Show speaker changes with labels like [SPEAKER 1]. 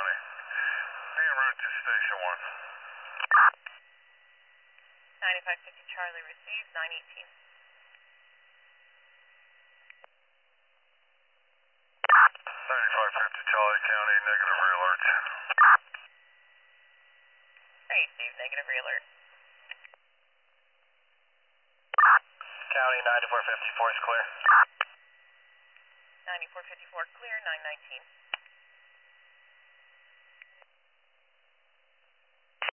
[SPEAKER 1] County. Be en route to Station 1.
[SPEAKER 2] 9550 Charlie received, 918.
[SPEAKER 1] 9550 Charlie County, negative re-alert.
[SPEAKER 2] Receive, negative re-alert.
[SPEAKER 3] County 9454 is clear.
[SPEAKER 2] 9454 clear, 919.